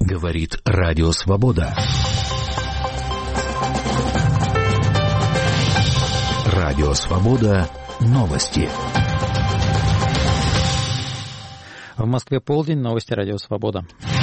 Говорит Радио Свобода. Радио Свобода. Новости. В Москве полдень. Новости Радио Свобода.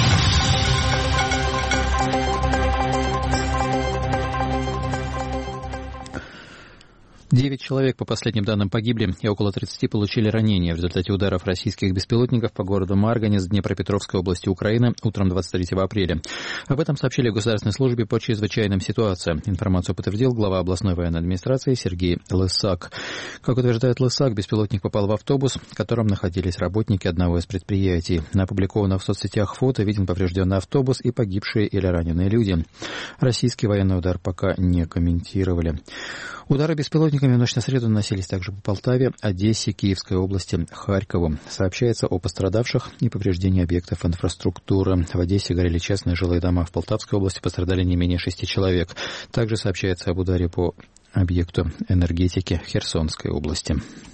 9 человек, по последним данным, погибли и около 30 получили ранения в результате ударов российских беспилотников по городу Марганец Днепропетровской области Украины утром 23 апреля. Об этом сообщили в Государственной службе по чрезвычайным ситуациям. Информацию подтвердил глава областной военной администрации Сергей Лысак. Как утверждает Лысак, беспилотник попал в автобус, в котором находились работники одного из предприятий. На опубликованном в соцсетях фото виден поврежденный автобус и погибшие или раненые люди. Российский военный удар пока не комментировали. Удары беспилотниками в ночь на среду наносились также по Полтаве, Одессе, Киевской области, Харькову. Сообщается о пострадавших и повреждении объектов инфраструктуры. В Одессе горели частные жилые дома. В Полтавской области пострадали не менее 6 человек. Также сообщается об ударе по объекту энергетики в Херсонской области.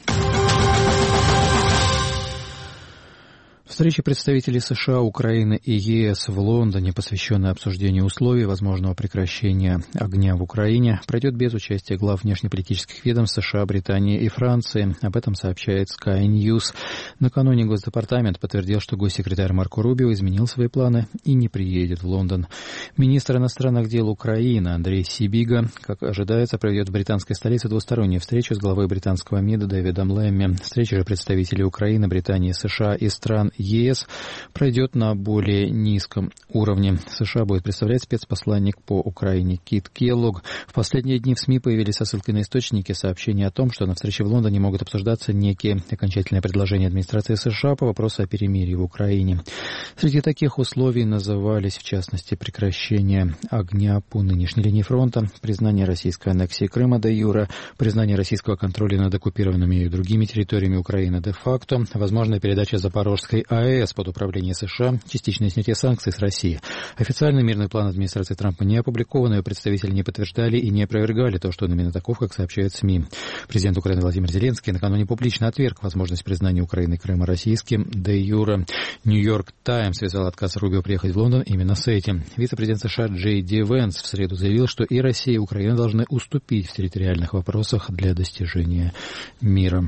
Встреча представителей США, Украины и ЕС в Лондоне, посвященная обсуждению условий возможного прекращения огня в Украине, пройдет без участия глав внешнеполитических ведомств США, Британии и Франции. Об этом сообщает Sky News. Накануне Госдепартамент подтвердил, что госсекретарь Марко Рубио изменил свои планы и не приедет в Лондон. Министр иностранных дел Украины Андрей Сибига, как ожидается, проведет в британской столице двустороннюю встречу с главой британского МИДа Дэвидом Лэмми. Встреча же представителей Украины, Британии, США и стран ЕС пройдет на более низком уровне. США будет представлять спецпосланник по Украине Кит Келлог. В последние дни в СМИ появились со ссылкой на источники сообщения о том, что на встрече в Лондоне могут обсуждаться некие окончательные предложения администрации США по вопросу о перемирии в Украине. Среди таких условий назывались, в частности, прекращение огня по нынешней линии фронта, признание российской аннексии Крыма де-юре, признание российского контроля над оккупированными и другими территориями Украины де-факто, возможная передача Запорожской АЭС под управление США, частичное снятие санкций с России. Официальный мирный план администрации Трампа не опубликован, ее представители не подтверждали и не опровергали то, что он именно таков, как сообщают СМИ. Президент Украины Владимир Зеленский накануне публично отверг возможность признания Украины и Крыма российским де-юре. Нью-Йорк Таймс связал отказ Рубио приехать в Лондон именно с этим. Вице-президент США Джей Ди Венс в среду заявил, что и Россия, и Украина должны уступить в территориальных вопросах для достижения мира.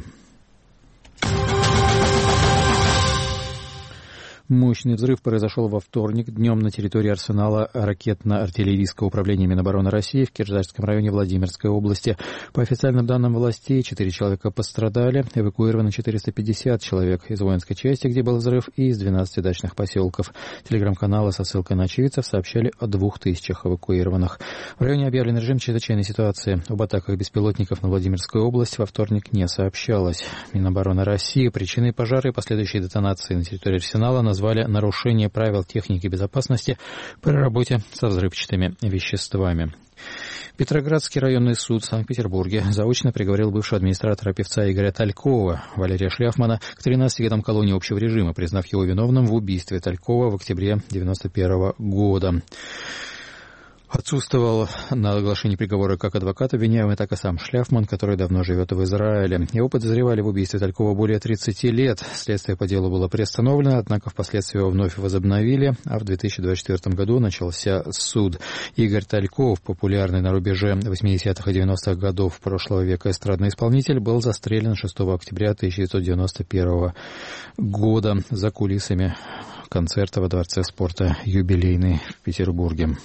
Мощный взрыв произошел во вторник днем на территории арсенала ракетно-артиллерийского управления Минобороны России в Киржачском районе Владимирской области. По официальным данным властей, 4 человека пострадали, эвакуировано 450 человек из воинской части, где был взрыв, и из 12 дачных поселков. Телеграм-каналы со ссылкой на очевидцев сообщали о 2000 эвакуированных. В районе объявлен режим чрезвычайной ситуации. Об атаках беспилотников на Владимирскую область во вторник не сообщалось. Минобороны России причиной пожара и последующей детонации на территории арсенала назвали нарушение правил техники безопасности при работе со взрывчатыми веществами. Петроградский районный суд в Санкт-Петербурге заочно приговорил бывшего администратора певца Игоря Талькова, Валерия Шляфмана, к 13 годам колонии общего режима, признав его виновным в убийстве Талькова в октябре 1991 года. Отсутствовал на оглашении приговора как адвокат обвиняемый, так и сам Шляфман, который давно живет в Израиле. Его подозревали в убийстве Талькова более 30 лет. Следствие по делу было приостановлено, однако впоследствии его вновь возобновили, а в 2024 году начался суд. Игорь Тальков, популярный на рубеже 80-х и 90-х годов прошлого века эстрадный исполнитель, был застрелен 6 октября 1991 года за кулисами концерта во Дворце спорта «Юбилейный» в Петербурге.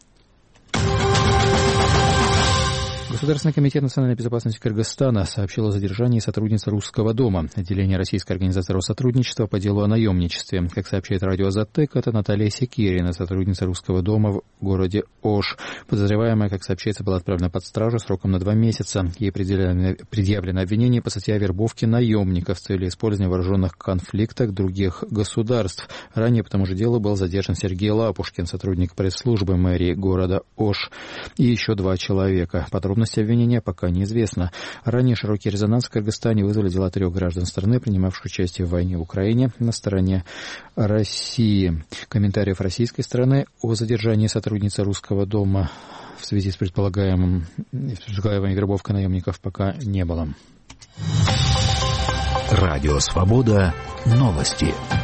Государственный комитет национальной безопасности Кыргызстана сообщил о задержании сотрудницы Русского дома, отделения Российской организации Россотрудничества по делу о наемничестве. Как сообщает радио «Азатек», это Наталья Секирина, сотрудница Русского дома в городе Ош. Подозреваемая, как сообщается, была отправлена под стражу сроком на 2 месяца. Ей предъявлено обвинение по статье о вербовке наемников с целью использования в вооруженных конфликтах других государств. Ранее по тому же делу был задержан Сергей Лапушкин, сотрудник пресс-службы мэрии города Ош, и еще 2 человека. Подробности обвинения пока неизвестно. Ранее широкий резонанс в Кыргызстане вызвали дела 3 граждан страны, принимавших участие в войне в Украине на стороне России. Комментариев российской стороны о задержании сотрудницы Русского дома в связи с предполагаемой вербовкой наемников пока не было. Радио «Свобода». Новости.